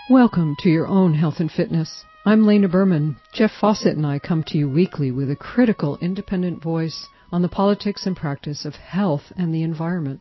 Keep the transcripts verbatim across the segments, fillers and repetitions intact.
Welcome to Your Own Health and Fitness. I'm Lena Berman. Jeff Fawcett and I come to you weekly with a critical, independent voice on the politics and practice of health and the environment.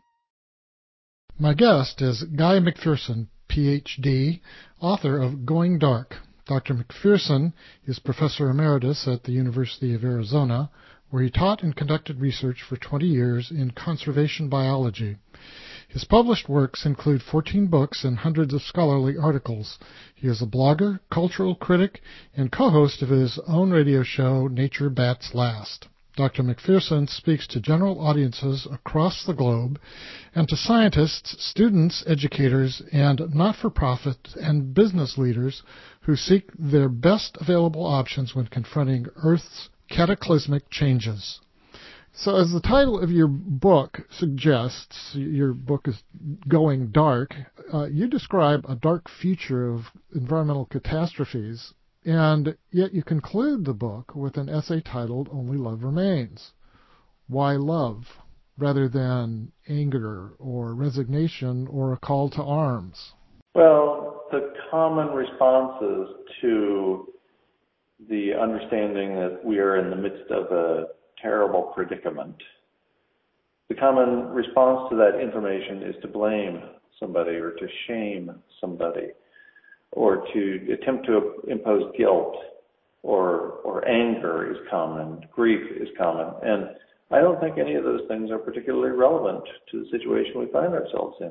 My guest is Guy McPherson, P H D, author of Going Dark. Doctor McPherson is Professor Emeritus at the University of Arizona, where he taught and conducted research for twenty years in conservation biology. His published works include fourteen books and hundreds of scholarly articles. He is a blogger, cultural critic, and co-host of his own radio show, Nature Bats Last. Doctor McPherson speaks to general audiences across the globe and to scientists, students, educators, and not-for-profit and business leaders who seek their best available options when confronting Earth's cataclysmic changes. So as the title of your book suggests, your book is Going Dark, uh, you describe a dark future of environmental catastrophes, and yet you conclude the book with an essay titled Only Love Remains. Why love, rather than anger or resignation or a call to arms? Well, the common responses to the understanding that we are in the midst of a terrible predicament. The common response to that information is to blame somebody or to shame somebody or to attempt to impose guilt or or anger is common, grief is common. And I don't think any of those things are particularly relevant to the situation we find ourselves in.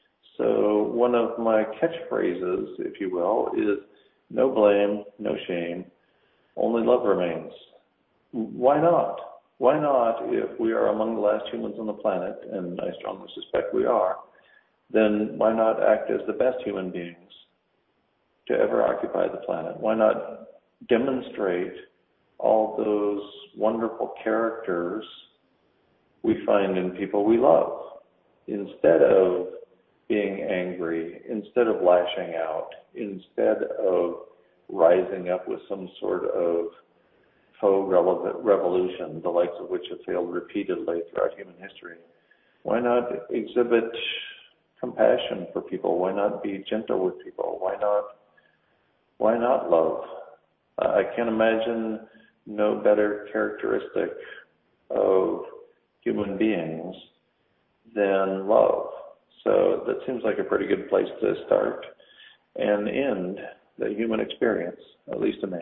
So one of my catchphrases, if you will, is no blame, no shame, only love remains. Why not? Why not, if we are among the last humans on the planet, and I strongly suspect we are, then why not act as the best human beings to ever occupy the planet? Why not demonstrate all those wonderful characters we find in people we love, instead of being angry, instead of lashing out, instead of rising up with some sort of faux revolution, the likes of which have failed repeatedly throughout human history. Why not exhibit compassion for people? Why not be gentle with people? Why not, why not love? I can't imagine no better characteristic of human beings than love. So that seems like a pretty good place to start and end the human experience, at least to me.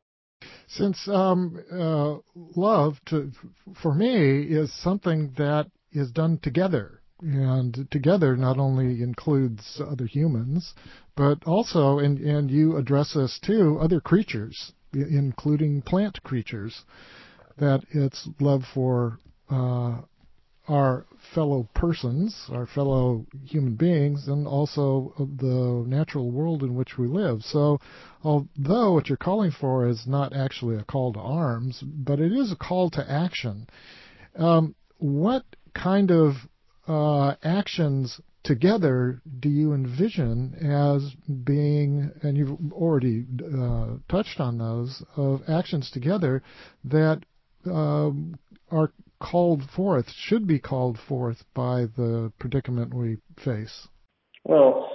Since um, uh, love, to, for me, is something that is done together, and together not only includes other humans, but also, and, and you address this too, other creatures, including plant creatures, that it's love for uh, our fellow persons, our fellow human beings, and also the natural world in which we live. So although what you're calling for is not actually a call to arms, but it is a call to action, um, what kind of uh, actions together do you envision as being, and you've already uh, touched on those, of actions together that um, are called forth, should be called forth by the predicament we face? Well,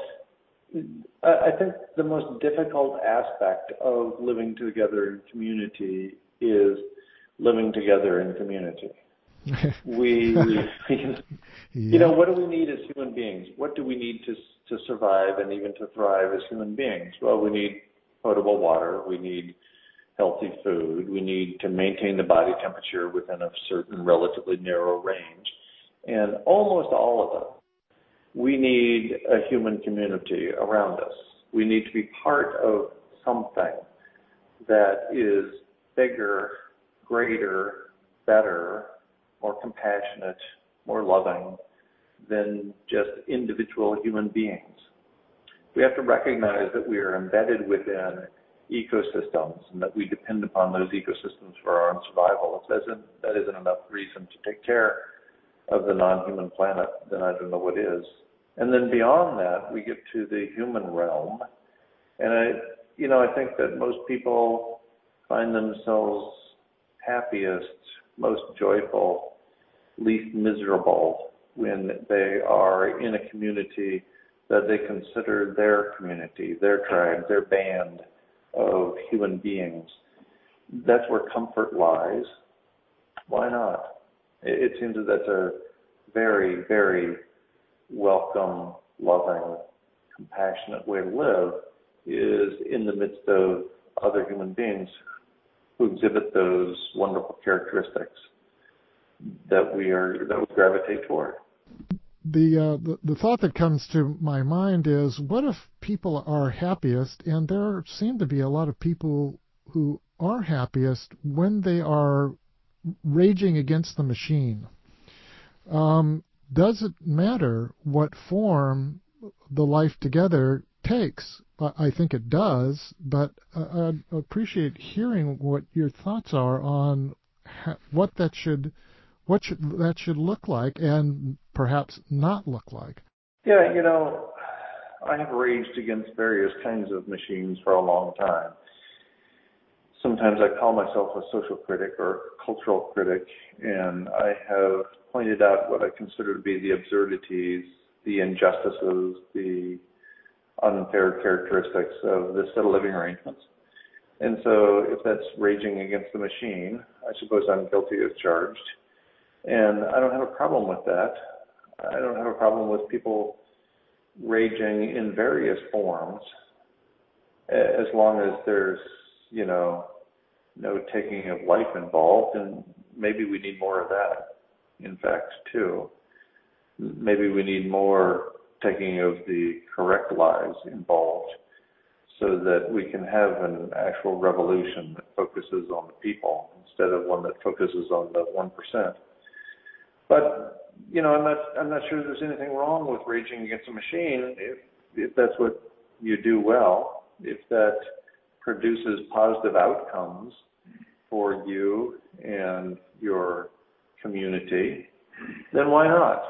I think the most difficult aspect of living together in community is living together in community. we, yeah. you know, what do we need as human beings? What do we need to to survive and even to thrive as human beings? Well, we need potable water. We need healthy food. We need to maintain the body temperature within a certain relatively narrow range. And almost all of them, we need a human community around us. We need to be part of something that is bigger, greater, better, more compassionate, more loving than just individual human beings. We have to recognize that we are embedded within ecosystems and that we depend upon those ecosystems for our own survival. If that isn't, that isn't enough reason to take care of the non-human planet, then I don't know what is. And then beyond that, we get to the human realm. And I, you know, I think that most people find themselves happiest, most joyful, least miserable when they are in a community that they consider their community, their tribe, their band of human beings. That's where comfort lies. Why not? It, it seems that that's a very, very welcome, loving, compassionate way to live, is in the midst of other human beings who exhibit those wonderful characteristics that we are that we gravitate toward. The, uh, the the thought that comes to my mind is, what if people are happiest, and there seem to be a lot of people who are happiest when they are raging against the machine? Um, does it matter what form the life together takes? I think it does, but I'd appreciate hearing what your thoughts are on what that should what should that should look like and perhaps not look like. Yeah, you know, I have raged against various kinds of machines for a long time. Sometimes I call myself a social critic or cultural critic, and I have pointed out what I consider to be the absurdities, the injustices, the unfair characteristics of this set of living arrangements. And so if that's raging against the machine, I suppose I'm guilty as charged. And I don't have a problem with that. I don't have a problem with people raging in various forms, as long as there's, you know, no taking of life involved. And maybe we need more of that, in fact, too. Maybe we need more taking of the correct lives involved, so that we can have an actual revolution that focuses on the people instead of one that focuses on the one percent. But, you know, I'm not I'm not sure there's anything wrong with raging against a machine if if that's what you do well, if that produces positive outcomes for you and your community, then why not?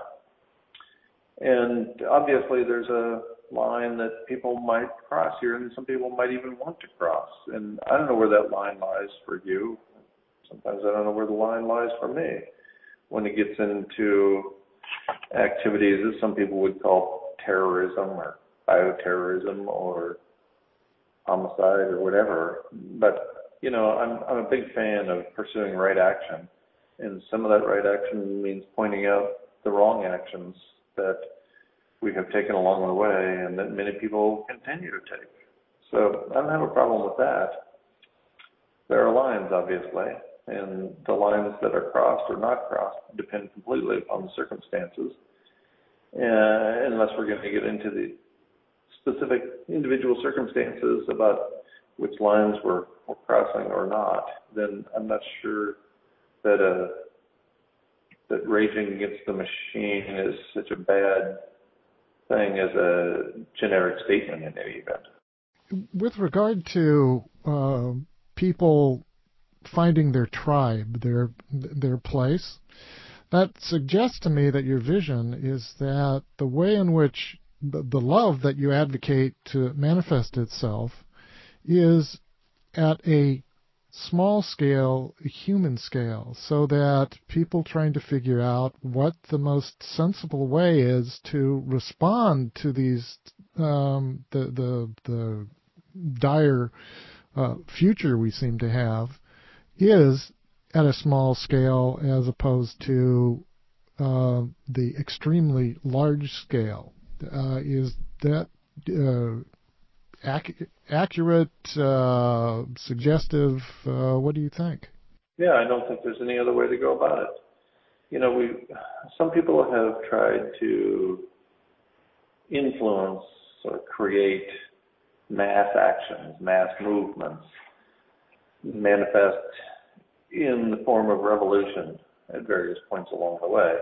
And obviously there's a line that people might cross here, and some people might even want to cross. And I don't know where that line lies for you. Sometimes I don't know where the line lies for me when it gets into activities that some people would call terrorism or bioterrorism or homicide or whatever. But, you know, I'm, I'm a big fan of pursuing right action. And some of that right action means pointing out the wrong actions that we have taken along the way and that many people continue to take. So I don't have a problem with that. There are lines, obviously, and the lines that are crossed or not crossed depend completely upon the circumstances. And unless we're going to get into the specific individual circumstances about which lines we're, we're crossing or not, then I'm not sure that a that raging against the machine is such a bad thing as a generic statement in any event. With regard to uh, people finding their tribe, their their place, that suggests to me that your vision is that the way in which the, the love that you advocate to manifest itself is at a small scale, human scale, so that people trying to figure out what the most sensible way is to respond to these um, the the the dire uh, future we seem to have is at a small scale, as opposed to uh, the extremely large scale. Uh, is that uh, Ac- accurate, uh, suggestive? Uh, what do you think? Yeah, I don't think there's any other way to go about it. You know, we some people have tried to influence or create mass actions, mass movements, manifest in the form of revolution at various points along the way.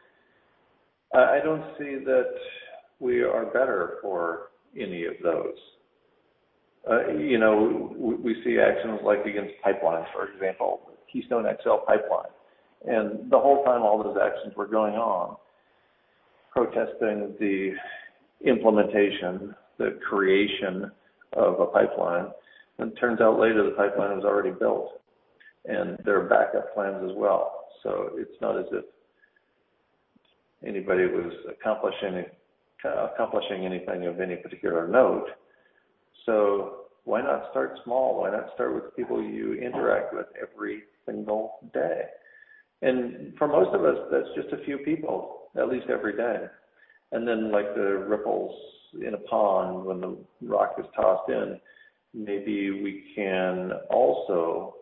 I don't see that we are better for any of those. Uh, you know, we, we see actions like against pipelines, for example, Keystone X L pipeline. And the whole time all those actions were going on, protesting the implementation, the creation of a pipeline. And it turns out later the pipeline was already built. And there are backup plans as well. So it's not as if anybody was accomplishing accomplishing anything of any particular note. So why not start small? Why not start with people you interact with every single day? And for most of us, that's just a few people, at least every day. And then like the ripples in a pond when the rock is tossed in, maybe we can also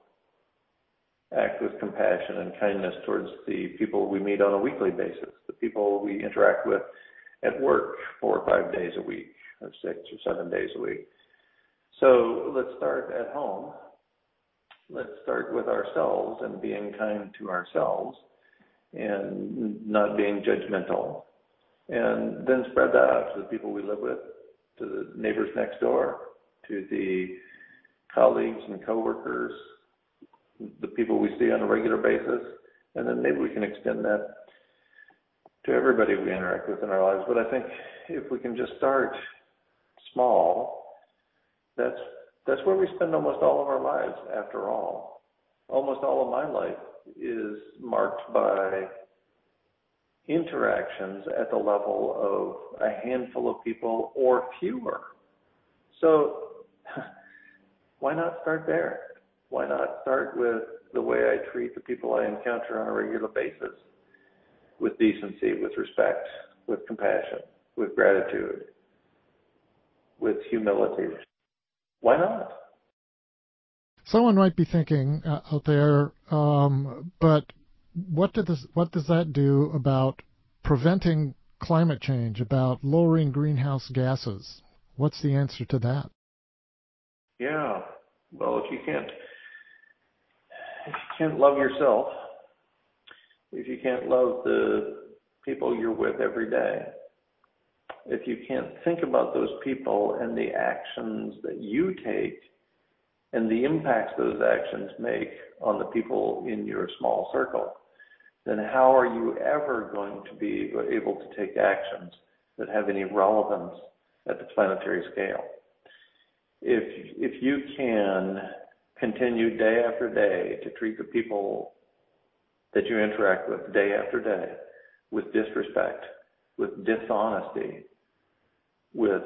act with compassion and kindness towards the people we meet on a weekly basis, the people we interact with at work four or five days a week, or six or seven days a week. So let's start at home. Let's start with ourselves and being kind to ourselves and not being judgmental. And then spread that out to the people we live with, to the neighbors next door, to the colleagues and coworkers, the people we see on a regular basis, and then maybe we can extend that to everybody we interact with in our lives. But I think if we can just start small, that's that's where we spend almost all of our lives, after all. Almost all of my life is marked by interactions at the level of a handful of people or fewer. So why not start there? Why not start with the way I treat the people I encounter on a regular basis, with decency, with respect, with compassion, with gratitude, with humility? Why not? Someone might be thinking uh, out there, um, but what does what does that do about preventing climate change, about lowering greenhouse gases? What's the answer to that? Yeah, well, if you can't if you can't love yourself, if you can't love the people you're with every day, if you can't think about those people and the actions that you take and the impacts those actions make on the people in your small circle, then how are you ever going to be able to take actions that have any relevance at the planetary scale? If if you can continue day after day to treat the people that you interact with day after day with disrespect, with dishonesty, with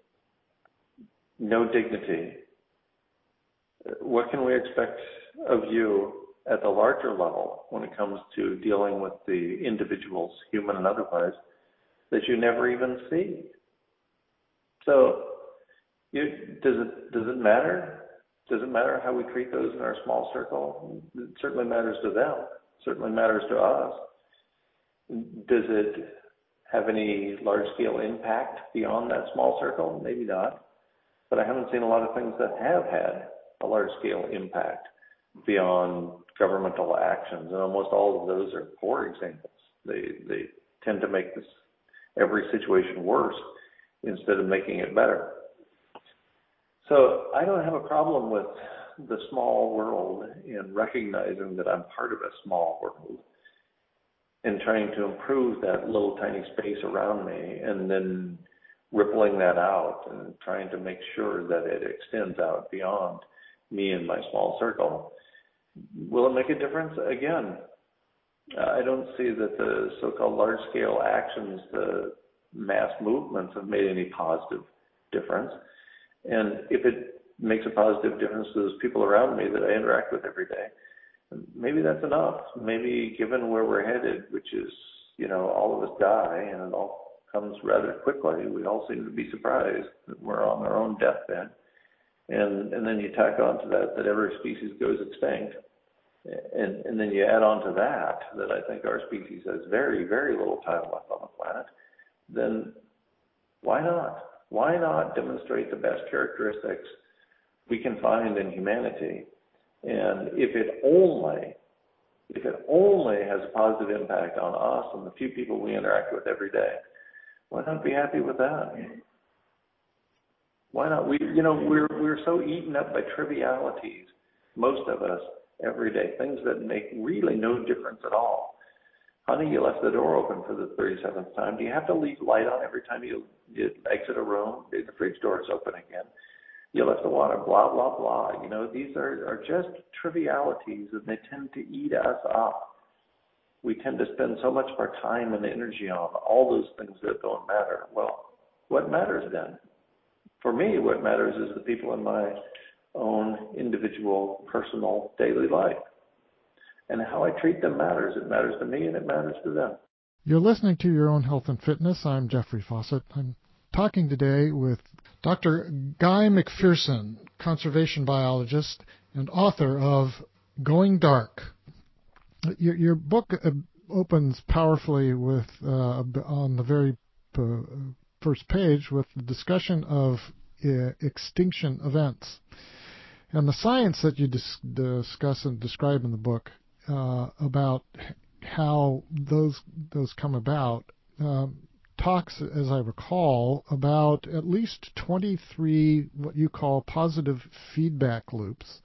no dignity, what can we expect of you at the larger level when it comes to dealing with the individuals, human and otherwise, that you never even see? So you, does it does it matter? Does it matter how we treat those in our small circle? It certainly matters to them. It certainly matters to us. Does it have any large-scale impact beyond that small circle? Maybe not. But I haven't seen a lot of things that have had a large-scale impact beyond governmental actions, and almost all of those are poor examples. They they tend to make this every situation worse instead of making it better. So I don't have a problem with the small world and recognizing that I'm part of a small world and trying to improve that little tiny space around me and then rippling that out and trying to make sure that it extends out beyond me and my small circle. Will it make a difference? Again, I don't see that the so-called large-scale actions, the mass movements, have made any positive difference. And if it makes a positive difference to those people around me that I interact with every day, maybe that's enough. Maybe given where we're headed, which is, you know, all of us die and it all comes rather quickly, we all seem to be surprised that we're on our own deathbed. And and then you tack on to that that every species goes extinct. And, and then you add on to that that I think our species has very, very little time left on the planet. Then why not? Why not demonstrate the best characteristics we can find in humanity? And if it only, if it only has a positive impact on us and the few people we interact with every day, why not be happy with that? Why not? We, you know, we're we're so eaten up by trivialities, most of us, every day, things that make really no difference at all. Honey, you left the door open for the thirty-seventh time. Do you have to leave light on every time you, you exit a room? The fridge door is open again. You left the water, blah, blah, blah. You know, these are, are just trivialities, and they tend to eat us up. we tend to spend so much of our time and energy on all those things that don't matter. Well, what matters then? For me, what matters is the people in my own individual, personal, daily life. And how I treat them matters. It matters to me and it matters to them. You're listening to Your Own Health and Fitness. I'm Jeffrey Fawcett. I'm talking today with Doctor Guy McPherson, conservation biologist and author of Going Dark. Your, your book uh, opens powerfully with uh, on the very uh, first page with the discussion of uh, extinction events. And the science that you dis- discuss and describe in the book uh, about how those those come about um, talks, as I recall, about at least twenty-three what you call positive feedback loops.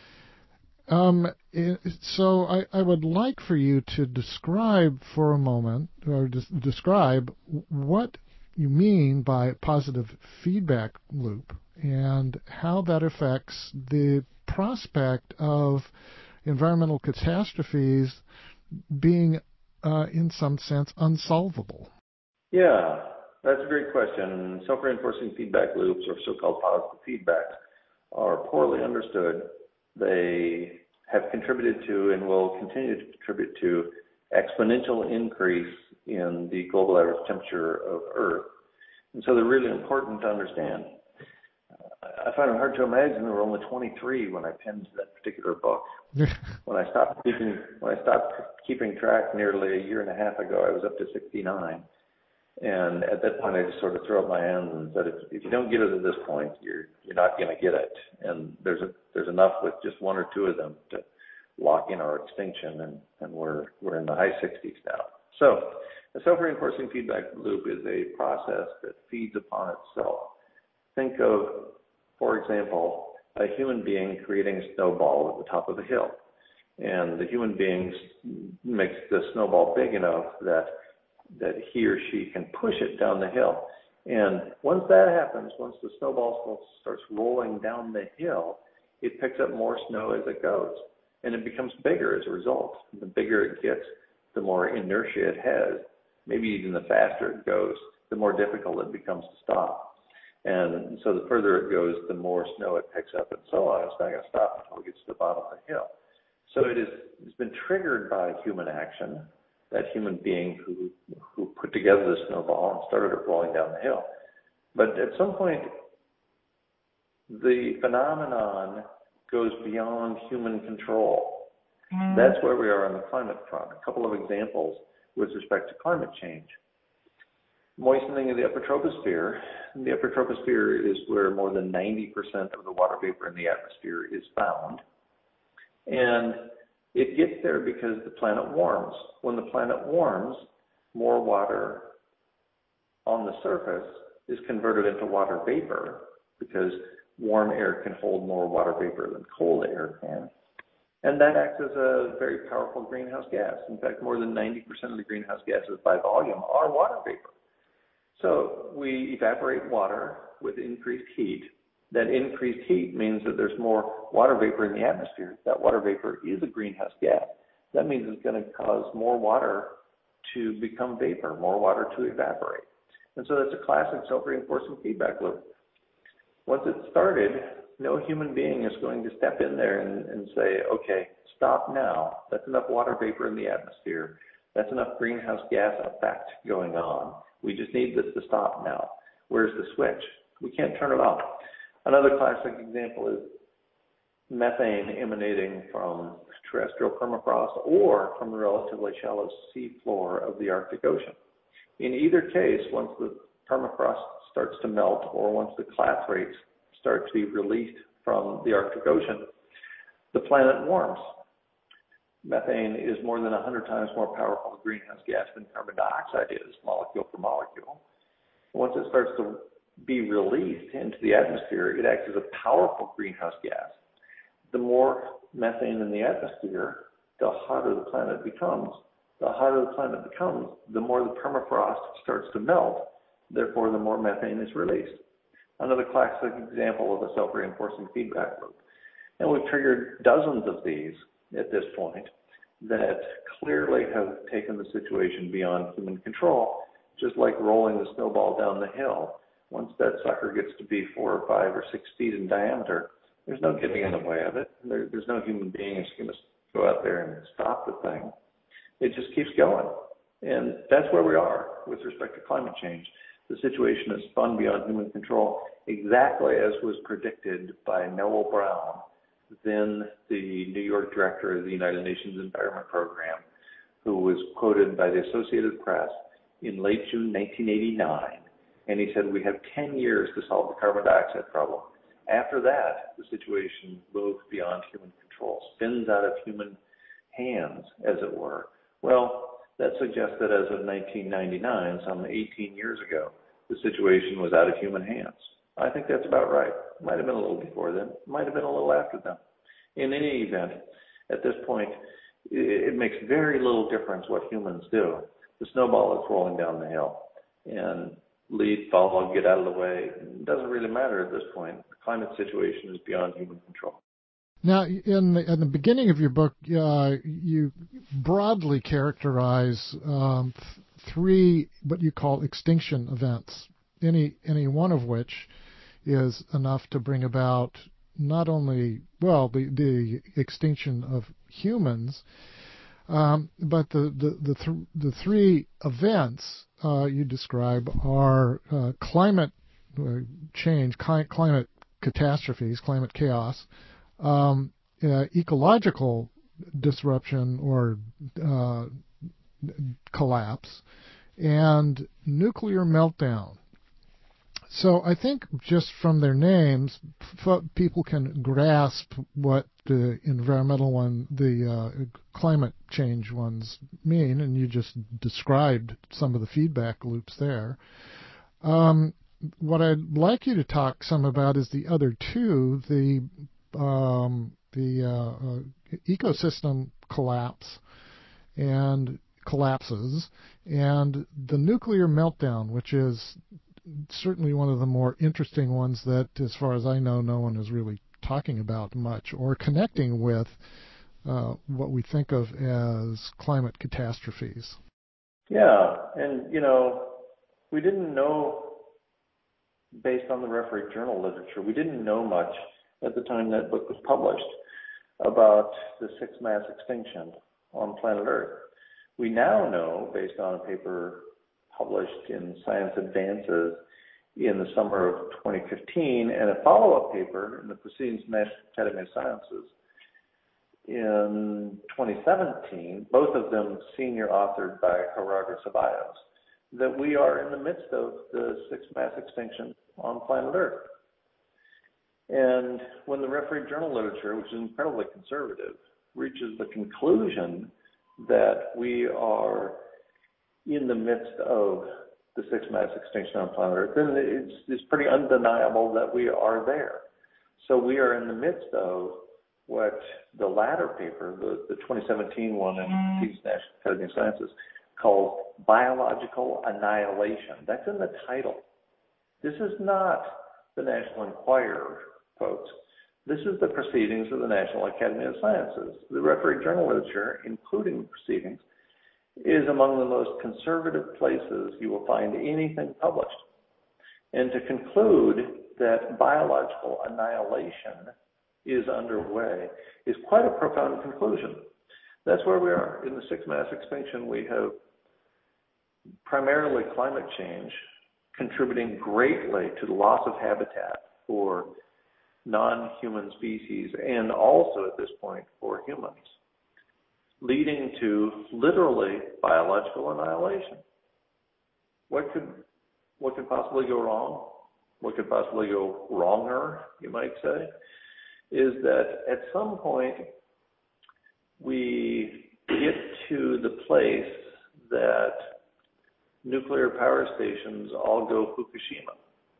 Um, so I, I would like for you to describe for a moment, or des- describe what you mean by positive feedback loop and how that affects the prospect of environmental catastrophes being, uh, in some sense, unsolvable. Yeah, that's a great question. Self-reinforcing feedback loops, or so-called positive feedback, are poorly understood. They have contributed to and will continue to contribute to exponential increase in the global average temperature of Earth. And so they're really important to understand. I find it hard to imagine there were only twenty-three when I penned that particular book. When I stopped keeping when I stopped keeping track nearly a year and a half ago, I was up to sixty-nine. And at that point, I just sort of threw up my hands and said, if, if you don't get it at this point, you're you're not going to get it. And there's a, there's enough with just one or two of them to lock in our extinction, and, and we're we're in the high sixties now. So a self-reinforcing feedback loop is a process that feeds upon itself. Think of, for example, a human being creating a snowball at the top of a hill. And the human being makes the snowball big enough that that he or she can push it down the hill. And once that happens, once the snowball starts rolling down the hill, it picks up more snow as it goes. And it becomes bigger as a result. The bigger it gets, the more inertia it has. Maybe even the faster it goes, the more difficult it becomes to stop. And so the further it goes, the more snow it picks up and so on. It's not going to stop until it gets to the bottom of the hill. So it is, it's been triggered by human action, that human being who who put together the snowball and started it rolling down the hill. But at some point, the phenomenon goes beyond human control. Mm. That's where we are on the climate front. A couple of examples with respect to climate change. Moistening of the upper troposphere. The upper troposphere is where more than ninety percent of the water vapor in the atmosphere is found. And it gets there because the planet warms. When the planet warms, more water on the surface is converted into water vapor because warm air can hold more water vapor than cold air can. And that acts as a very powerful greenhouse gas. In fact, more than ninety percent of the greenhouse gases by volume are water vapor. So we evaporate water with increased heat. That increased heat means that there's more water vapor in the atmosphere. That water vapor is a greenhouse gas. That means it's going to cause more water to become vapor, more water to evaporate. And so that's a classic self-reinforcing feedback loop. Once it's started, no human being is going to step in there and, and say, okay, stop now. That's enough water vapor in the atmosphere. That's enough greenhouse gas effect going on. We just need this to stop now. Where's the switch? We can't turn it off. Another classic example is methane emanating from terrestrial permafrost or from the relatively shallow sea floor of the Arctic Ocean. In either case, once the permafrost starts to melt or once the clathrates start to be released from the Arctic Ocean, the planet warms. Methane is more than one hundred times more powerful a greenhouse gas than carbon dioxide is, molecule for molecule. Once it starts to be released into the atmosphere, it acts as a powerful greenhouse gas. The more methane in the atmosphere, the hotter the planet becomes. The hotter the planet becomes, the more the permafrost starts to melt. Therefore, the more methane is released. Another classic example of a self-reinforcing feedback loop. And we've triggered dozens of these at this point that clearly have taken the situation beyond human control, just like rolling the snowball down the hill. Once that sucker gets to be four or five or six feet in diameter, there's no getting in the way of it. There, there's no human being who's going to go out there and stop the thing. It just keeps going. And that's where we are with respect to climate change. The situation has spun beyond human control, exactly as was predicted by Noel Brown, then the New York director of the United Nations Environment Program, who was quoted by the Associated Press in late June nineteen eighty-nine. And he said, we have ten years to solve the carbon dioxide problem. After that, the situation moves beyond human control, spins out of human hands, as it were. Well, that suggests that as of nineteen ninety-nine, some eighteen years ago, the situation was out of human hands. I think that's about right. Might have been a little before then. Might have been a little after then. In any event, at this point, it makes very little difference what humans do. The snowball is rolling down the hill. And lead, follow, get out of the way. It doesn't really matter at this point. The climate situation is beyond human control. Now, in the, in the beginning of your book, uh, you broadly characterize um, th- three what you call extinction events, any any one of which is enough to bring about not only, well, the, the extinction of humans, um, but the the the, th- the three events uh, you describe are uh, climate uh, change, cli- climate catastrophes, climate chaos, Um, uh, ecological disruption or uh, collapse, and nuclear meltdown. So I think just from their names, f- people can grasp what the environmental one, the uh, climate change ones mean, and you just described some of the feedback loops there. Um, what I'd like you to talk some about is the other two, the Um, the uh, uh, ecosystem collapse and collapses, and the nuclear meltdown, which is certainly one of the more interesting ones that, as far as I know, no one is really talking about much or connecting with uh, what we think of as climate catastrophes. Yeah, and, you know, we didn't know, based on the referee journal literature, we didn't know much at the time that book was published about the sixth mass extinction on planet Earth. We now know, based on a paper published in Science Advances in the summer of twenty fifteen, and a follow-up paper in the Proceedings of the National Academy of Sciences in twenty seventeen, both of them senior authored by Gerardo Ceballos, that we are in the midst of the sixth mass extinction on planet Earth. And when the referee journal literature, which is incredibly conservative, reaches the conclusion that we are in the midst of the sixth mass extinction on planet Earth, then it's, it's pretty undeniable that we are there. So we are in the midst of what the latter paper, the, the twenty seventeen one in the National Academy of Sciences, called biological annihilation. That's in the title. This is not the National Enquirer, folks. This is the Proceedings of the National Academy of Sciences. The referee journal literature, including the Proceedings, is among the most conservative places you will find anything published. And to conclude that biological annihilation is underway is quite a profound conclusion. That's where we are. In the sixth mass extinction, we have primarily climate change contributing greatly to the loss of habitat for non-human species and also at this point for humans, leading to literally biological annihilation. What could what could possibly go wrong? What could possibly go wronger, you might say, is that at some point we get to the place that nuclear power stations all go Fukushima.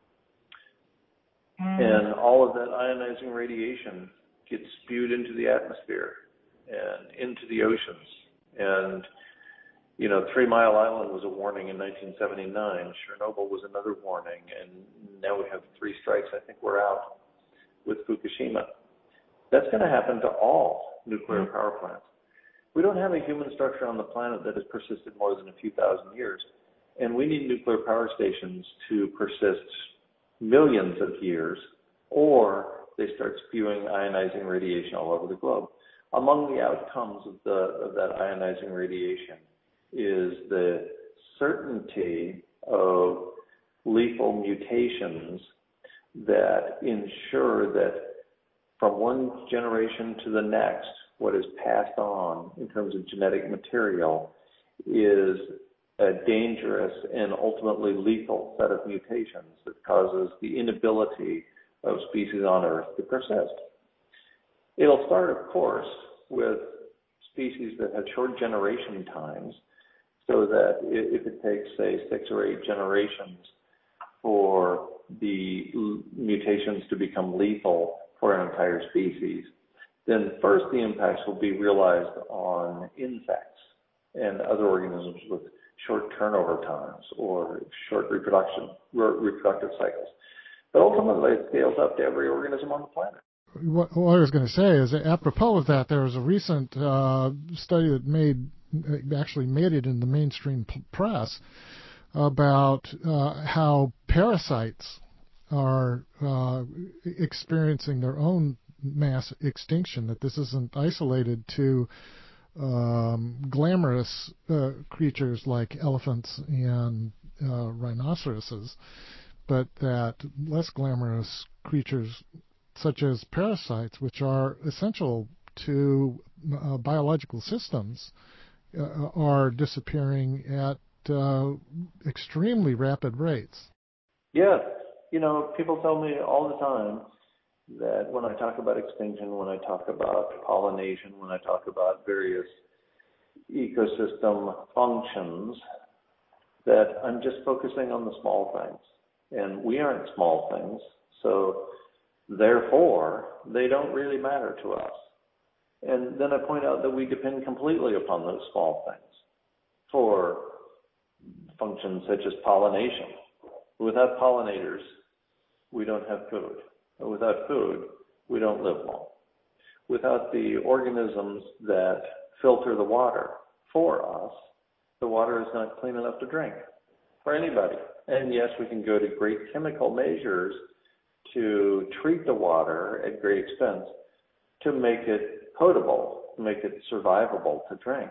And all of that ionizing radiation gets spewed into the atmosphere and into the oceans. And, you know, Three Mile Island was a warning in nineteen seventy-nine. Chernobyl was another warning. And now we have three strikes. I think we're out with Fukushima. That's going to happen to all nuclear power plants. We don't have a human structure on the planet that has persisted more than a few thousand years. And we need nuclear power stations to persist millions of years, or they start spewing ionizing radiation all over the globe. Among the outcomes of, the, of that ionizing radiation is the certainty of lethal mutations that ensure that from one generation to the next, what is passed on in terms of genetic material is a dangerous and ultimately lethal set of mutations that causes the inability of species on Earth to persist. It'll start, of course, with species that have short generation times, so that if it takes, say, six or eight generations for the mutations to become lethal for an entire species, then first the impacts will be realized on insects and other organisms with short turnover times or short reproduction, reproductive cycles. But ultimately, it scales up to every organism on the planet. What, what I was going to say is, apropos of that, there was a recent uh, study that made actually made it in the mainstream p- press about uh, how parasites are uh, experiencing their own mass extinction, that this isn't isolated to um, glamorous uh, creatures like elephants and uh, rhinoceroses, but that less glamorous creatures such as parasites, which are essential to uh, biological systems, uh, are disappearing at uh, extremely rapid rates. Yes. You know, people tell me all the time that when I talk about extinction, when I talk about pollination, when I talk about various ecosystem functions, that I'm just focusing on the small things. And we aren't small things, so therefore, they don't really matter to us. And then I point out that we depend completely upon those small things for functions such as pollination. Without pollinators, we don't have food. Without food, we don't live long. Without the organisms that filter the water for us, the water is not clean enough to drink for anybody. And yes, we can go to great chemical measures to treat the water at great expense to make it potable, to make it survivable to drink.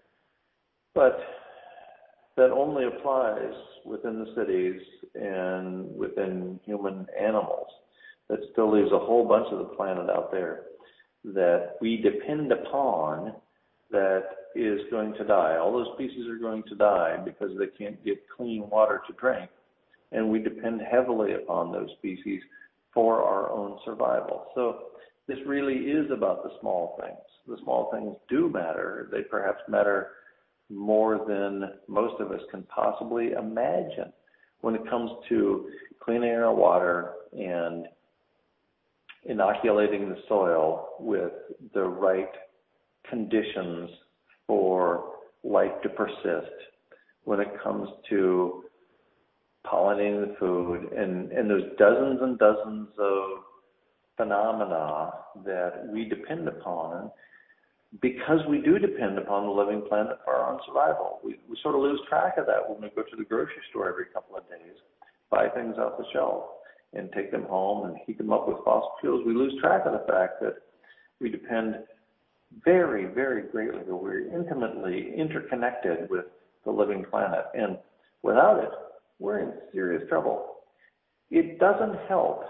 But that only applies within the cities and within human animals. That still leaves a whole bunch of the planet out there that we depend upon that is going to die. All those species are going to die because they can't get clean water to drink. And we depend heavily upon those species for our own survival. So this really is about the small things. The small things do matter. They perhaps matter more than most of us can possibly imagine when it comes to cleaning our water and inoculating the soil with the right conditions for life to persist, when it comes to pollinating the food, and, and there's dozens and dozens of phenomena that we depend upon because we do depend upon the living planet for our own survival. We, we sort of lose track of that when we go to the grocery store every couple of days, buy things off the shelf, and take them home and heat them up with fossil fuels. We lose track of the fact that we depend very, very greatly, or we're intimately interconnected with the living planet. And without it, we're in serious trouble. It doesn't help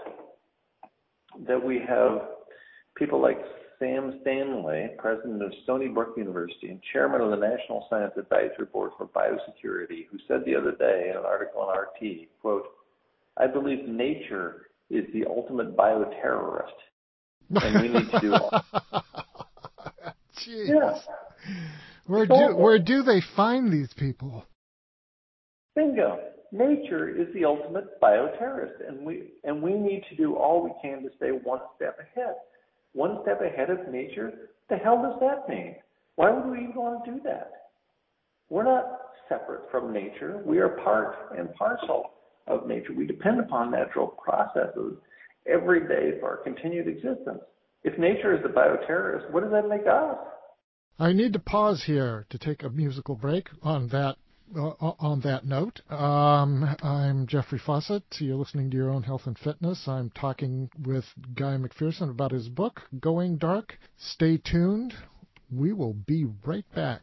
that we have people like Sam Stanley, president of Stony Brook University and chairman of the National Science Advisory Board for Biosecurity, who said the other day in an article on R T, quote, "I believe nature is the ultimate bioterrorist, and we need to do all." Jeez. Yeah. Where do where do they find these people? Bingo. Nature is the ultimate bioterrorist, and we and we need to do all we can to stay one step ahead. One step ahead of nature? The hell does that mean? Why would we even want to do that? We're not separate from nature. We are part and parcel of nature. We depend upon natural processes every day for our continued existence. If nature is the bioterrorist, what does that make us? I need to pause here to take a musical break on that uh, on that note. Um, I'm Jeffrey Fawcett. You're listening to Your Own Health and Fitness. I'm talking with Guy McPherson about his book, Going Dark. Stay tuned. We will be right back.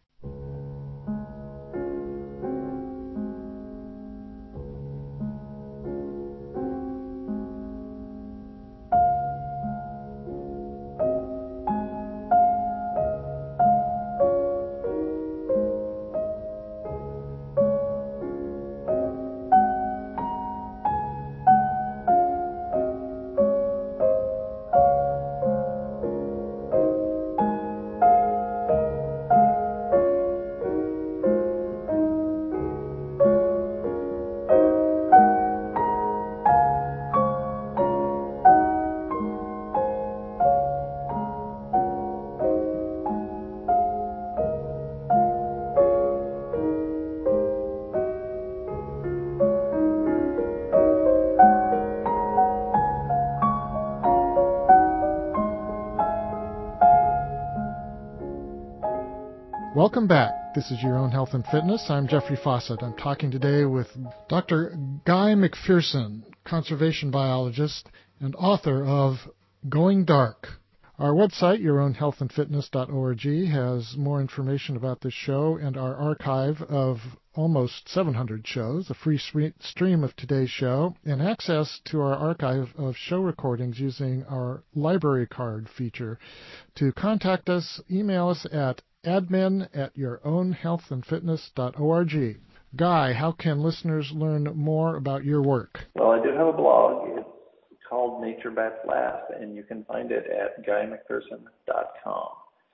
Welcome back. This is Your Own Health and Fitness. I'm Jeffrey Fawcett. I'm talking today with Doctor Guy McPherson, conservation biologist and author of Going Dark. Our website, your own health and fitness dot org, has more information about this show and our archive of almost seven hundred shows, a free stream of today's show, and access to our archive of show recordings using our library card feature. To contact us, email us at admin at your own health and fitness dot org. Guy, how can listeners learn more about your work? Well, I do have a blog. It's called Nature Bats Laugh, and you can find it at guy mcpherson dot com.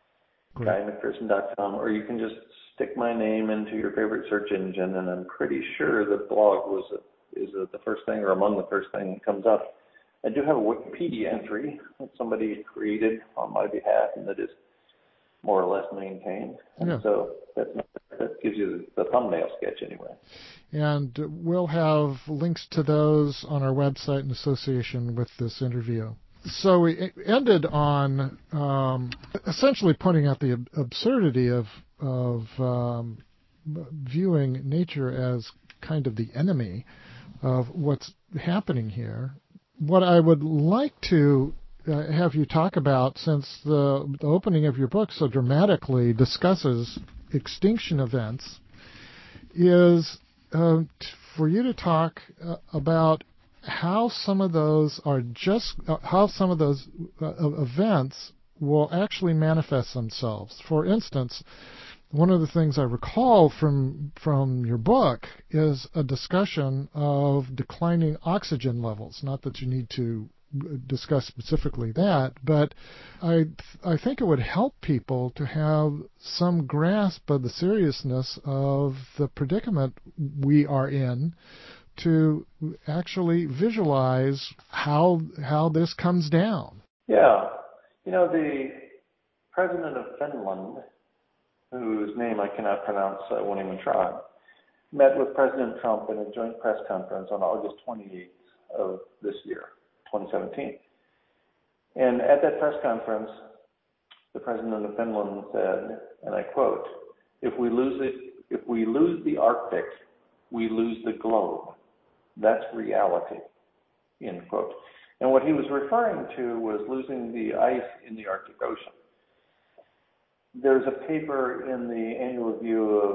guy mcpherson dot com, or you can just stick my name into your favorite search engine, and I'm pretty sure the blog was a, is a, the first thing or among the first thing that comes up. I do have a Wikipedia entry that somebody created on my behalf, and that is more or less maintained. And yeah. so that's, that gives you the thumbnail sketch anyway. And we'll have links to those on our website in association with this interview. So we ended on um, essentially pointing out the absurdity of, of um, viewing nature as kind of the enemy of what's happening here. What I would like to Uh, have you talk about, since the, the opening of your book so dramatically discusses extinction events, is uh, t- for you to talk uh, about how some of those are just uh, how some of those uh, events will actually manifest themselves. For instance, one of the things I recall from from your book is a discussion of declining oxygen levels. Not that you need to discuss specifically that, but I I think it would help people to have some grasp of the seriousness of the predicament we are in, to actually visualize how how this comes down. Yeah, you know, the president of Finland, whose name I cannot pronounce, I won't even try, met with President Trump in a joint press conference on August twenty-eighth of this year, twenty seventeen. And at that press conference, the president of Finland said, and I quote, "If we lose it, if we lose the Arctic, we lose the globe. That's reality," end quote. And what he was referring to was losing the ice in the Arctic Ocean. There's a paper in the Annual Review of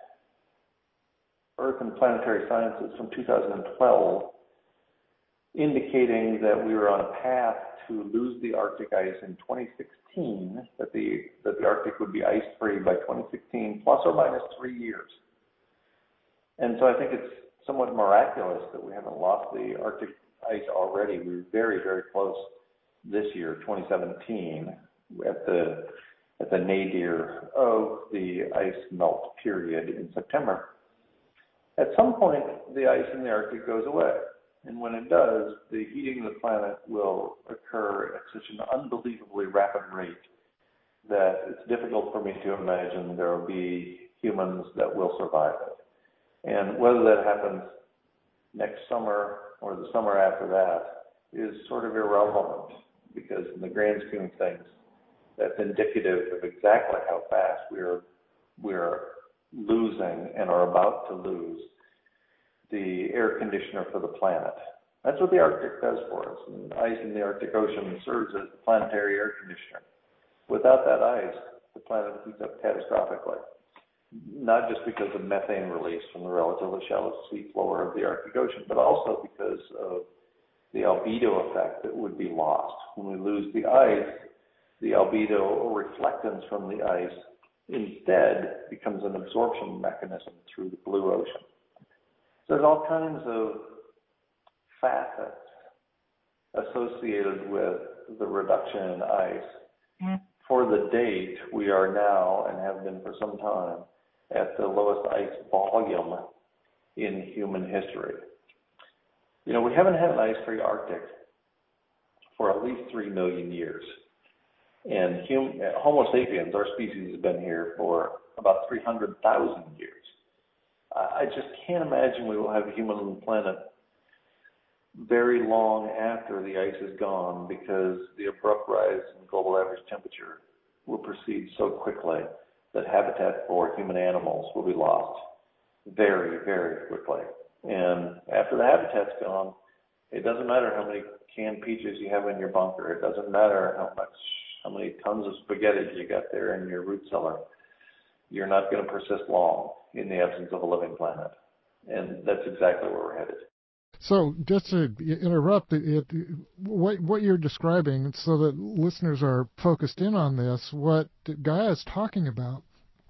Earth and Planetary Sciences from two thousand twelve indicating that we were on a path to lose the Arctic ice in twenty sixteen, that the that the Arctic would be ice-free by twenty sixteen, plus or minus three years. And so I think it's somewhat miraculous that we haven't lost the Arctic ice already. We were very, very close this year, twenty seventeen, at the at the nadir of the ice melt period in September. At some point, the ice in the Arctic goes away. And when it does, the heating of the planet will occur at such an unbelievably rapid rate that it's difficult for me to imagine there will be humans that will survive it. And whether that happens next summer or the summer after that is sort of irrelevant, because in the grand scheme of things, that's indicative of exactly how fast we're we're losing and are about to lose the air conditioner for the planet. That's what the Arctic does for us. And ice in the Arctic Ocean serves as the planetary air conditioner. Without that ice, the planet heats up catastrophically, not just because of methane release from the relatively shallow sea floor of the Arctic Ocean, but also because of the albedo effect that would be lost. When we lose the ice, the albedo or reflectance from the ice instead becomes an absorption mechanism through the blue ocean. So there's all kinds of facets associated with the reduction in ice. Mm. For the date, we are now, and have been for some time, at the lowest ice volume in human history. You know, we haven't had an ice-free Arctic for at least three million years. And hum, Homo sapiens, our species, has been here for about three hundred thousand years. I just can't imagine we will have a human on the planet very long after the ice is gone, because the abrupt rise in global average temperature will proceed so quickly that habitat for human animals will be lost very, very quickly. And after the habitat's gone, it doesn't matter how many canned peaches you have in your bunker. It doesn't matter how much, how many tons of spaghetti you got there in your root cellar. You're not going to persist long in the absence of a living planet. And that's exactly where we're headed. So just to interrupt, it, it, what, what you're describing, so that listeners are focused in on this, what Gaia is talking about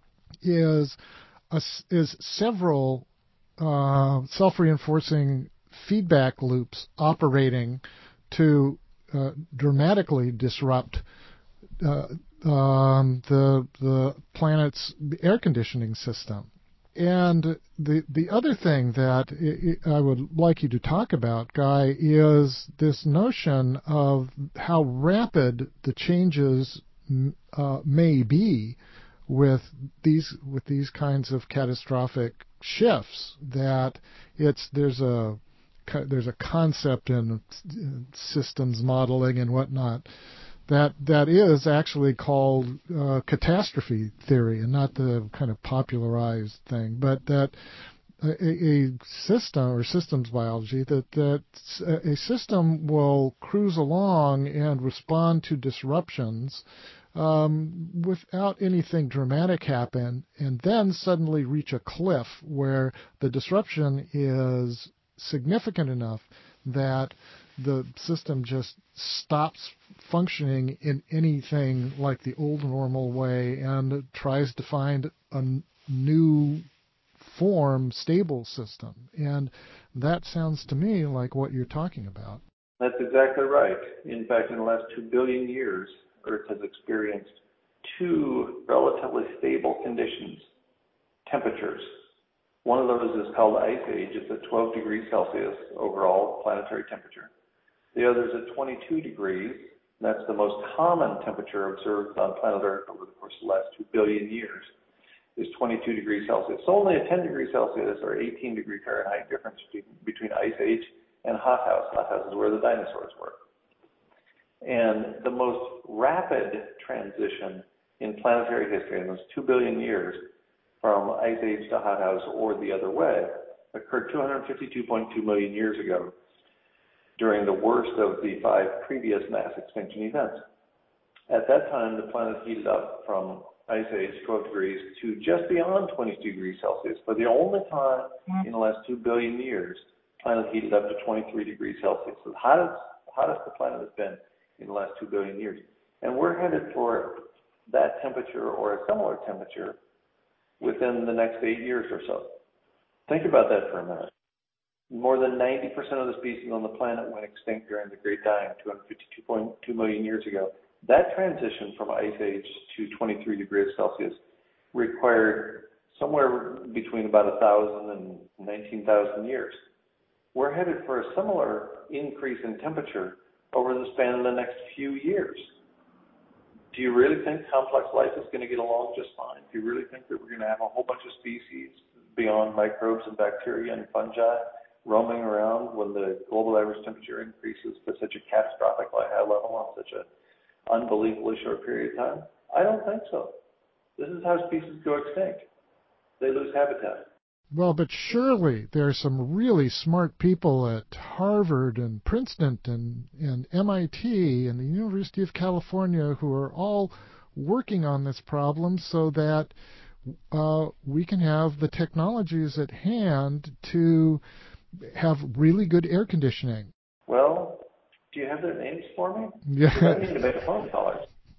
is a, is several uh, self-reinforcing feedback loops operating to uh, dramatically disrupt uh, um, the the planet's air conditioning system. And the the other thing that I would like you to talk about, Guy, is this notion of how rapid the changes uh, may be with these with these kinds of catastrophic shifts. That it's there's a there's a concept in systems modeling and whatnot that that is actually called uh, catastrophe theory, and not the kind of popularized thing, but that a, a system or systems biology, that, that a system will cruise along and respond to disruptions um, without anything dramatic happen, and then suddenly reach a cliff where the disruption is significant enough that the system just stops functioning in anything like the old normal way and tries to find a n- new form, stable system. And that sounds to me like what you're talking about. That's exactly right. In fact, in the last two billion years, Earth has experienced two relatively stable conditions, temperatures. One of those is called Ice Age. It's at twelve degrees Celsius overall planetary temperature. The other is at twenty-two degrees. That's the most common temperature observed on planet Earth over the course of the last two billion years, is twenty-two degrees Celsius. So only a ten degrees Celsius or eighteen degree Fahrenheit difference between Ice Age and hothouse. Hothouse is where the dinosaurs were. And the most rapid transition in planetary history in those two billion years from Ice Age to hothouse or the other way occurred two hundred fifty-two point two million years ago, during the worst of the five previous mass extinction events. At that time, the planet heated up from Ice Age, twelve degrees, to just beyond twenty-two degrees Celsius. For the only time in the last two billion years, the planet heated up to twenty-three degrees Celsius. So the hottest, hottest the planet has been in the last two billion years. And we're headed for that temperature or a similar temperature within the next eight years or so. Think about that for a minute. More than ninety percent of the species on the planet went extinct during the Great Dying two hundred fifty-two point two million years ago. That transition from Ice Age to twenty-three degrees Celsius required somewhere between about one thousand and nineteen thousand years. We're headed for a similar increase in temperature over the span of the next few years. Do you really think complex life is going to get along just fine? Do you really think that we're going to have a whole bunch of species beyond microbes and bacteria and fungi roaming around when the global average temperature increases to such a catastrophically high level on such a unbelievably short period of time? I don't think so. This is how species go extinct. They lose habitat. Well, but surely there are some really smart people at Harvard and Princeton and, and M I T and the University of California who are all working on this problem so that uh, we can have the technologies at hand to have really good air conditioning. Well, do you have their names for me? Yeah. I need to make a phone call.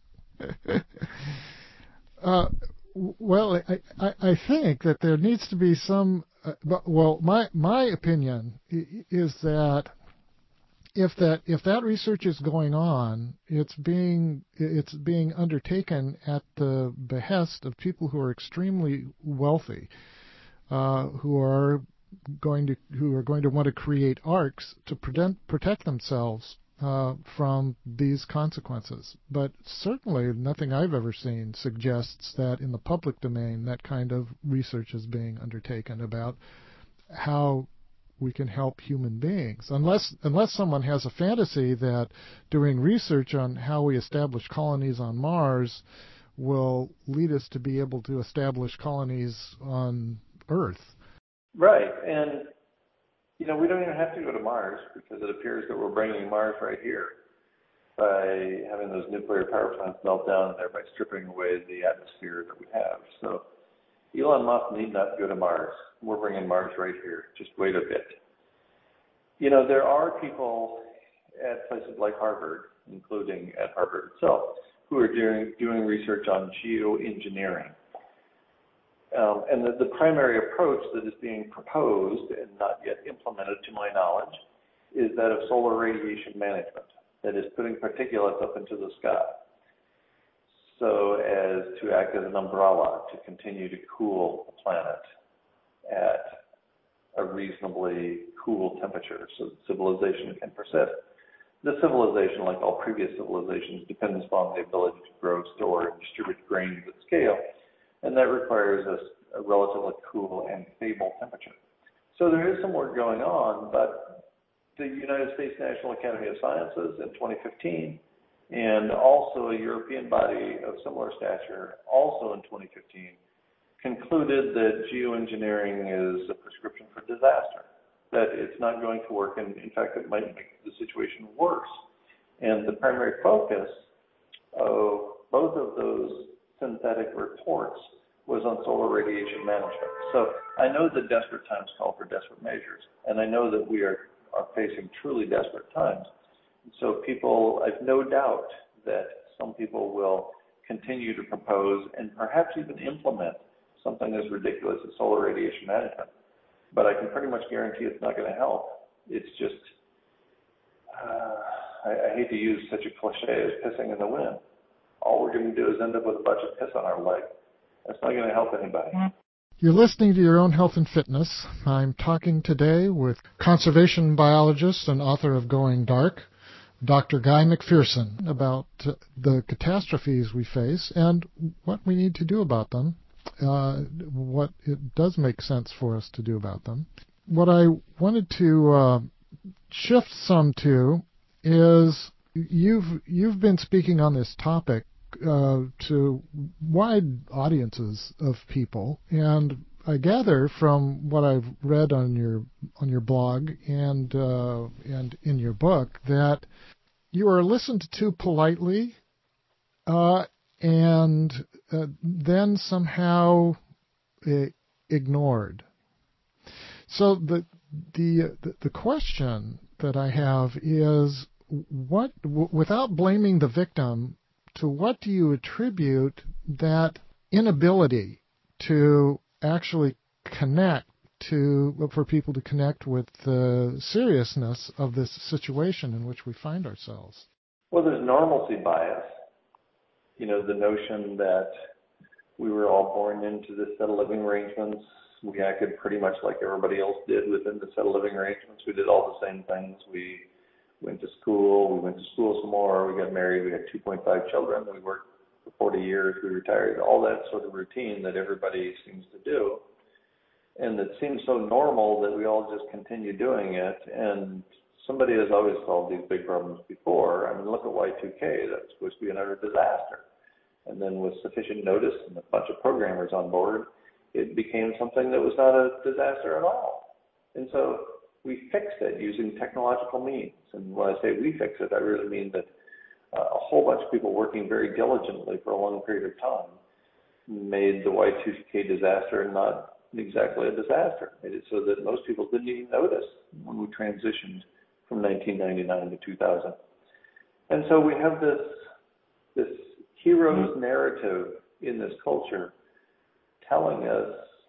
uh, well, I, I, I think that there needs to be some. Uh, well, my my opinion is that if that if that research is going on, it's being it's being undertaken at the behest of people who are extremely wealthy, uh, who are going to who are going to want to create arcs to prevent, protect themselves uh, from these consequences. But certainly nothing I've ever seen suggests that in the public domain that kind of research is being undertaken about how we can help human beings, unless unless someone has a fantasy that doing research on how we establish colonies on Mars will lead us to be able to establish colonies on Earth. Right, and you know we don't even have to go to Mars because it appears that we're bringing Mars right here by having those nuclear power plants melt down and thereby stripping away the atmosphere that we have. So Elon Musk need not go to Mars. We're bringing Mars right here. Just wait a bit. You know, there are people at places like Harvard, including at Harvard itself, who are doing, doing research on geoengineering. Um, and the, the primary approach that is being proposed and not yet implemented to my knowledge is that of solar radiation management, that is putting particulates up into the sky so as to act as an umbrella to continue to cool the planet at a reasonably cool temperature so that civilization can persist. The civilization, like all previous civilizations, depends upon the ability to grow, store, and distribute grains at scale, and that requires a, a relatively cool and stable temperature. So there is some work going on, but the United States National Academy of Sciences in twenty fifteen and also a European body of similar stature, also in twenty fifteen, concluded that geoengineering is a prescription for disaster, that it's not going to work, and in fact it might make the situation worse. And the primary focus of both of those synthetic reports was on solar radiation management. So I know that desperate times call for desperate measures, and I know that we are, are facing truly desperate times. So people, I've no doubt that some people will continue to propose and perhaps even implement something as ridiculous as solar radiation management. But I can pretty much guarantee it's not going to help. It's just, uh, I, I hate to use such a cliche as pissing in the wind. All we're going to do is end up with a bunch of piss on our leg. That's not going to help anybody. You're listening to Your Own Health and Fitness. I'm talking today with conservation biologist and author of Going Dark, Doctor Guy McPherson, about uh, the catastrophes we face and what we need to do about them, uh, what it does make sense for us to do about them. What I wanted to uh, shift some to is you've you've been speaking on this topic uh, to wide audiences of people, and I gather from what I've read on your on your blog and uh, and in your book that you are listened to politely, uh, and uh, then somehow uh, ignored. So the the the question that I have is, what, w- without blaming the victim, to what do you attribute that inability to actually connect to for people to connect with the seriousness of this situation in which we find ourselves? Well, there's normalcy bias. You know, the notion that we were all born into this set of living arrangements. We acted pretty much like everybody else did within the set of living arrangements. We did all the same things. We went to school. We went to school some more. We got married. We had two point five children. We worked for forty years. We retired. All that sort of routine that everybody seems to do. And it seems so normal that we all just continue doing it. And somebody has always solved these big problems before. I mean, look at Y two K. That was supposed to be another disaster. And then with sufficient notice and a bunch of programmers on board, it became something that was not a disaster at all. And so we fixed it using technological means. And when I say we fix it, I really mean that uh, a whole bunch of people working very diligently for a long period of time made the Y two K disaster not exactly a disaster. Made it so that most people didn't even notice when we transitioned from nineteen ninety-nine to two thousand. And so we have this, this hero's narrative in this culture telling us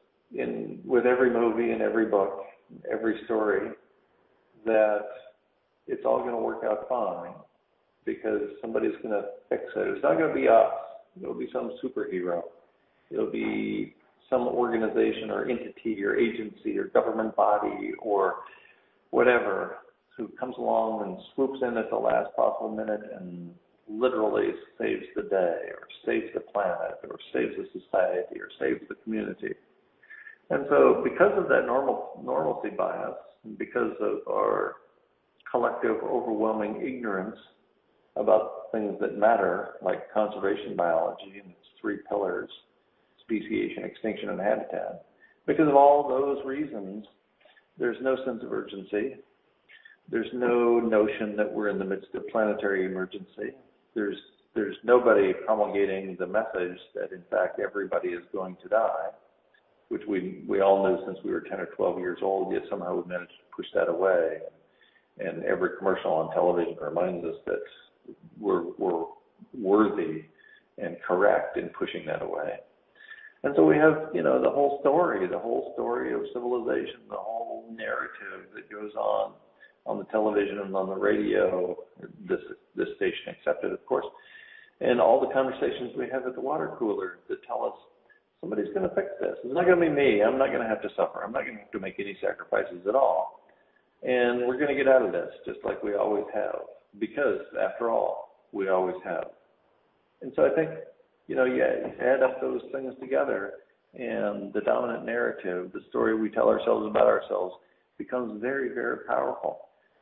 in with every movie and every book, every story, that it's all going to work out fine because somebody's going to fix it. It's not going to be us. It'll be some superhero. It'll be some organization or entity or agency or government body or whatever who comes along and swoops in at the last possible minute and literally saves the day or saves the planet or saves the society or saves the community. And so because of that normal normalcy bias, and because of our collective overwhelming ignorance about things that matter, like conservation biology and its three pillars, speciation, extinction, and habitat, because of all those reasons, there's no sense of urgency. There's no notion that we're in the midst of planetary emergency. There's there's nobody promulgating the message that, in fact, everybody is going to die, which we we all knew since we were ten or twelve years old, yet somehow we managed to push that away. And every commercial on television reminds us that we're, we're worthy and correct in pushing that away. And so we have, you know, the whole story, the whole story of civilization, the whole narrative that goes on on the television and on the radio, this this station accepted, of course, and all the conversations we have at the water cooler that tell us somebody's going to fix this. It's not going to be me. I'm not going to have to suffer. I'm not going to have to make any sacrifices at all. And we're going to get out of this just like we always have, because, after all, we always have. And so I think, you know, you add up those things together, and the dominant narrative, the story we tell ourselves about ourselves, becomes very, very powerful.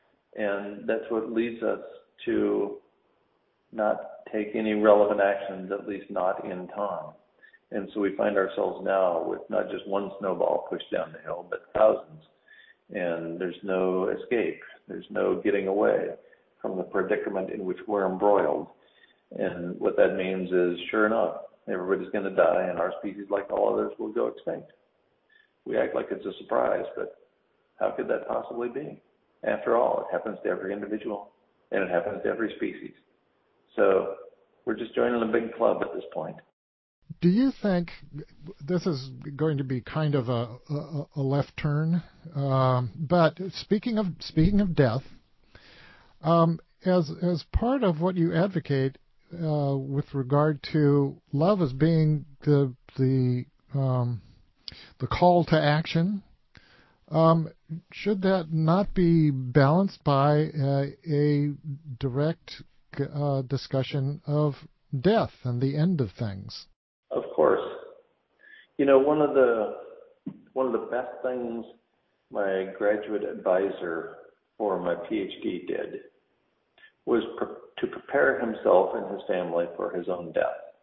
And that's what leads us to not take any relevant actions, at least not in time. And so we find ourselves now with not just one snowball pushed down the hill, but thousands. And there's no escape. There's no getting away from the predicament in which we're embroiled. And what that means is, sure enough, everybody's going to die, and our species, like all others, will go extinct. We act like it's a surprise, but how could that possibly be? After all, it happens to every individual, and it happens to every species. So we're just joining a big club at this point. Do you think this is going to be kind of a, a, a left turn? Um, but speaking of speaking of death, um, as as part of what you advocate uh, with regard to love as being the the um, the call to action, um, should that not be balanced by uh, a direct uh, discussion of death and the end of things? Of course. You know, one of the one of the best things my graduate advisor for my PhD did was pre- to prepare himself and his family for his own death.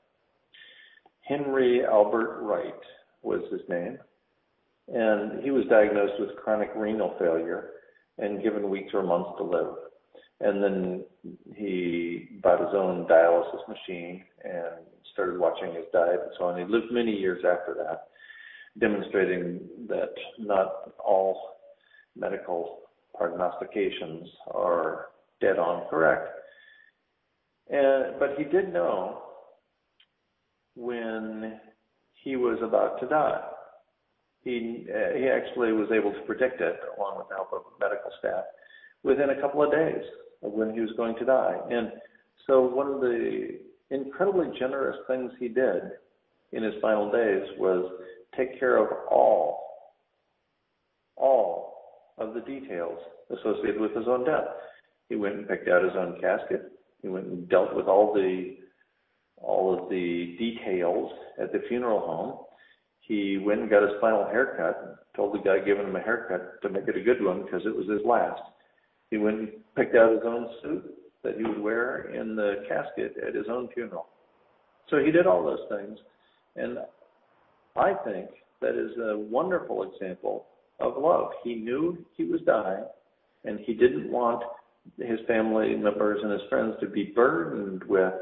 Henry Albert Wright was his name, and he was diagnosed with chronic renal failure and given weeks or months to live. And then he bought his own dialysis machine and started watching his diet and so on. He lived many years after that, demonstrating that not all medical prognostications are dead on correct. And, but he did know when he was about to die. He, uh, he actually was able to predict it, along with the help of medical staff, within a couple of days of when he was going to die. And so one of the incredibly generous things he did in his final days was take care of all, all of the details associated with his own death. He went and picked out his own casket. He went and dealt with all the all of the details at the funeral home. He went and got his final haircut, told the guy giving him a haircut to make it a good one because it was his last. He went and picked out his own suit that he would wear in the casket at his own funeral. So he did all those things. And I think that is a wonderful example of love. He knew he was dying, and he didn't want his family members and his friends to be burdened with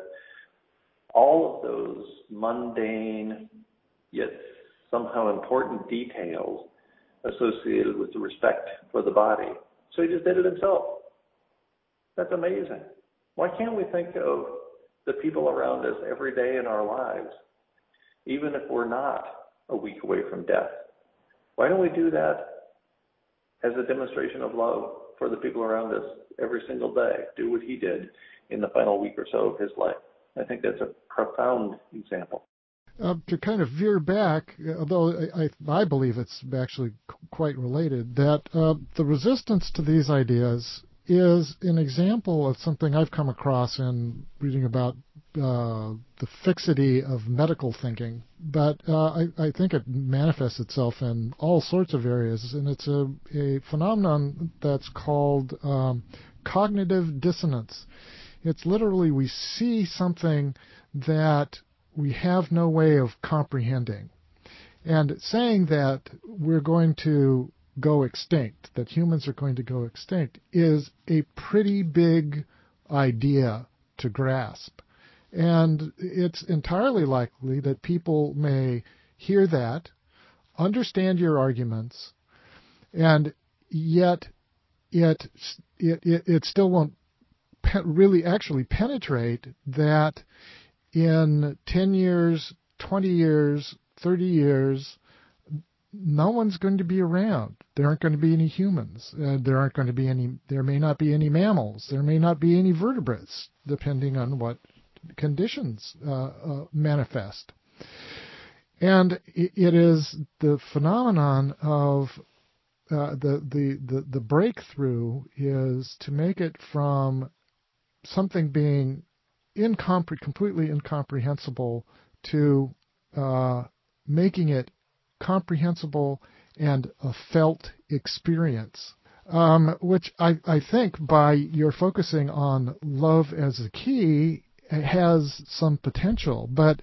all of those mundane yet somehow important details associated with the respect for the body. So he just did it himself. That's amazing. Why can't we think of the people around us every day in our lives, even if we're not a week away from death? Why don't we do that as a demonstration of love for the people around us every single day? Do what he did in the final week or so of his life. I think that's a profound example. Uh, to kind of veer back, although I, I believe it's actually quite related, that uh, the resistance to these ideas is an example of something I've come across in reading about uh, the fixity of medical thinking. But uh, I, I think it manifests itself in all sorts of areas, and it's a, a phenomenon that's called um, cognitive dissonance. It's literally we see something that we have no way of comprehending. And saying that we're going to go extinct, that humans are going to go extinct, is a pretty big idea to grasp. And it's entirely likely that people may hear that, understand your arguments, and yet it, it, it, it still won't pe- really actually penetrate that in ten years, twenty years, thirty years, no one's going to be around. There aren't going to be any humans. Uh, there aren't going to be any, there may not be any mammals. There may not be any vertebrates, depending on what conditions uh, uh, manifest. And it, it is the phenomenon of uh, the, the, the, the breakthrough is to make it from something being incompre- completely incomprehensible to uh, making it comprehensible and a felt experience, um, which I, I think by your focusing on love as a key has some potential. But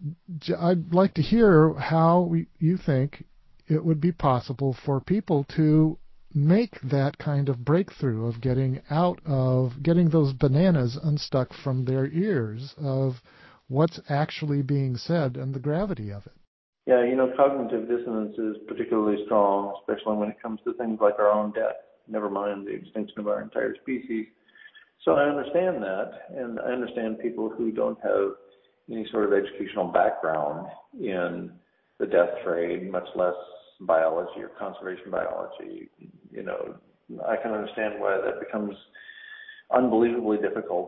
I'd like to hear how we, you think it would be possible for people to make that kind of breakthrough of getting out of, getting those bananas unstuck from their ears of what's actually being said and the gravity of it. Yeah, you know, cognitive dissonance is particularly strong, especially when it comes to things like our own death, never mind the extinction of our entire species. So I understand that, and I understand people who don't have any sort of educational background in the death trade, much less biology or conservation biology. You know, I can understand why that becomes unbelievably difficult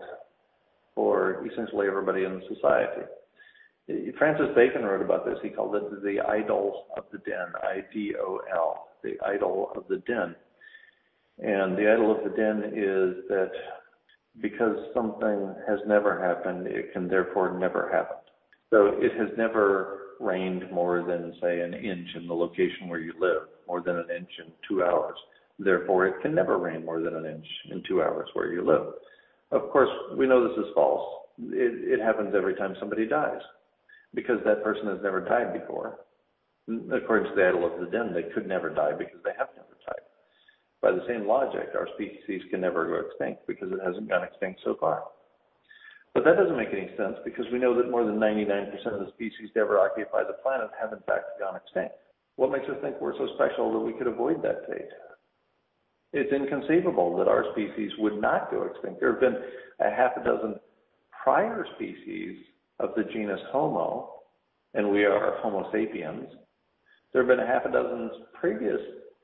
for essentially everybody in society. Francis Bacon wrote about this. He called it the idol of the den, I D O L, the idol of the den. And the idol of the den is that because something has never happened, it can therefore never happen. So it has never rained more than, say, an inch in the location where you live, more than an inch in two hours. Therefore, it can never rain more than an inch in two hours where you live. Of course, we know this is false. It, it happens every time somebody dies, because that person has never died before. According to the idol of the den, they could never die because they have never died. By the same logic, our species can never go extinct because it hasn't gone extinct so far. But that doesn't make any sense because we know that more than ninety-nine percent of the species to ever occupy the planet have in fact gone extinct. What makes us think we're so special that we could avoid that fate? It's inconceivable that our species would not go extinct. There have been a half a dozen prior species of the genus Homo, and we are Homo sapiens. There have been a half a dozen previous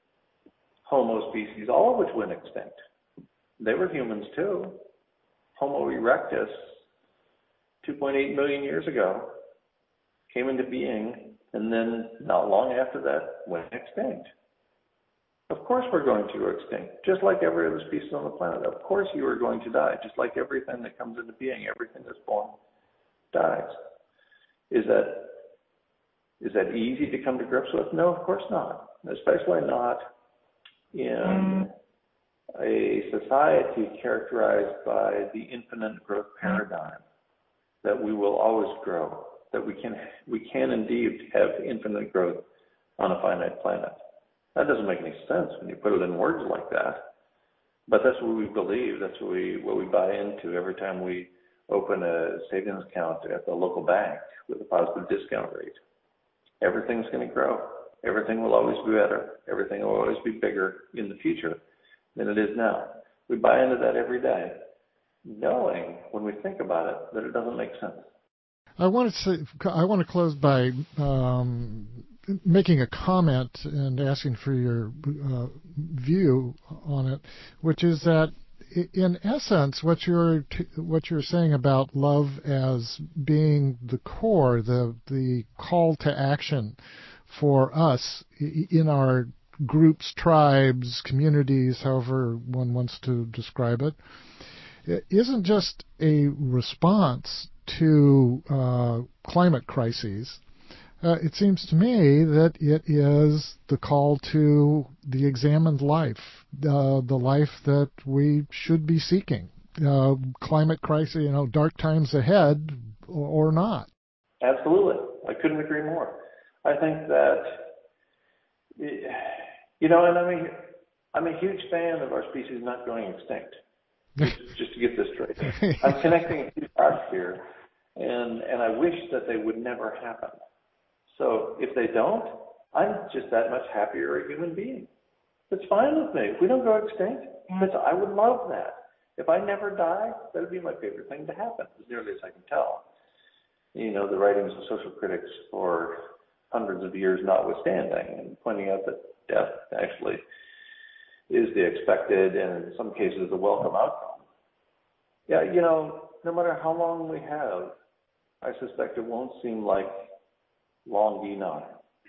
Homo species, all of which went extinct. They were humans too. Homo erectus, two point eight million years ago, came into being, and then not long after that went extinct. Of course we're going to go extinct, just like every other species on the planet. Of course you are going to die, just like everything that comes into being, everything that's born dies. Is that is that easy to come to grips with? No, of course not. Especially not in a society characterized by the infinite growth paradigm, that we will always grow, that we can we can indeed have infinite growth on a finite planet. That doesn't make any sense when you put it in words like that, but that's what we believe. That's what we what we buy into every time we open a savings account at the local bank with a positive discount rate. Everything's going to grow. Everything will always be better. Everything will always be bigger in the future than it is now. We buy into that every day, knowing when we think about it that it doesn't make sense. I want to say, I want to close by um, making a comment and asking for your uh, view on it, which is that in essence, what you're t- what you're saying about love as being the core, the the call to action for us in our groups, tribes, communities, however one wants to describe it, it isn't just a response to uh, climate crises. Uh, it seems to me that it is the call to the examined life, uh, the life that we should be seeking. Uh, climate crisis, you know, dark times ahead or, or not. Absolutely. I couldn't agree more. I think that, you know, and I mean, I'm a huge fan of our species not going extinct, just, just to get this straight. I'm connecting two dots here, and, and I wish that they would never happen. So if they don't, I'm just that much happier a human being. It's fine with me. If we don't go extinct, it's, I would love that. If I never die, that would be my favorite thing to happen, as nearly as I can tell. You know, the writings of social critics for hundreds of years notwithstanding, and pointing out that death actually is the expected and in some cases the welcome outcome. Yeah, you know, no matter how long we have, I suspect it won't seem like long enough.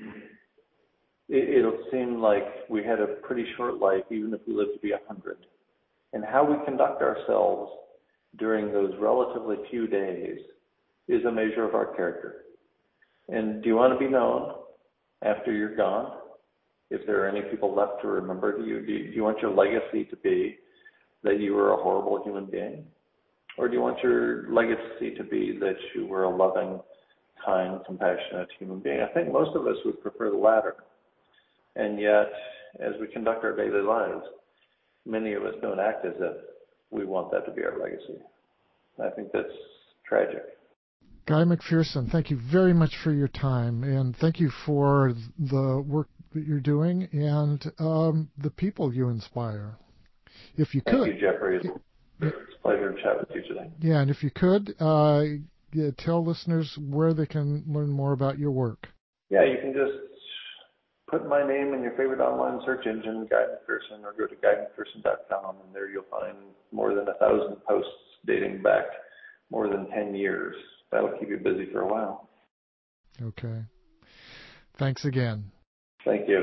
It, it'll seem like we had a pretty short life, even if we live to be a hundred. And how we conduct ourselves during those relatively few days is a measure of our character. And do you want to be known after you're gone? If there are any people left to remember you, do you, do you want your legacy to be that you were a horrible human being? Or do you want your legacy to be that you were a loving, kind, compassionate human being? I think most of us would prefer the latter. And yet, as we conduct our daily lives, many of us don't act as if we want that to be our legacy. I think that's tragic. Guy McPherson, thank you very much for your time, and thank you for the work that you're doing and um, the people you inspire. If you could, thank you, Jeffrey. It's a pleasure to chat with you today. Yeah, and if you could, uh, yeah, tell listeners where they can learn more about your work. Yeah, you can just put my name in your favorite online search engine, Guy McPherson, or go to guy mcpherson dot com, and there you'll find more than a thousand posts dating back more than ten years. That'll keep you busy for a while. Okay. Thanks again. Thank you.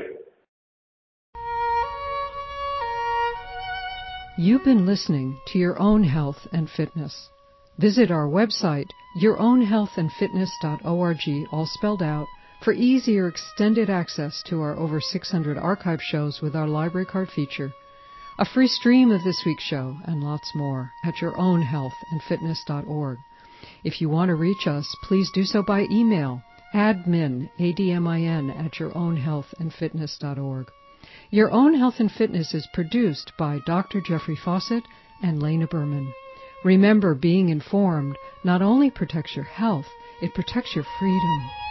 You've been listening to Your Own Health and Fitness. Visit our website, your own health and fitness dot org, all spelled out, for easy or extended access to our over six hundred archive shows with our library card feature, a free stream of this week's show, and lots more at your own health and fitness dot org. If you want to reach us, please do so by email, admin, A D M I N, at your own health and fitness dot org. Your Own Health and Fitness is produced by Doctor Jeffrey Fawcett and Lena Berman. Remember, being informed not only protects your health, it protects your freedom.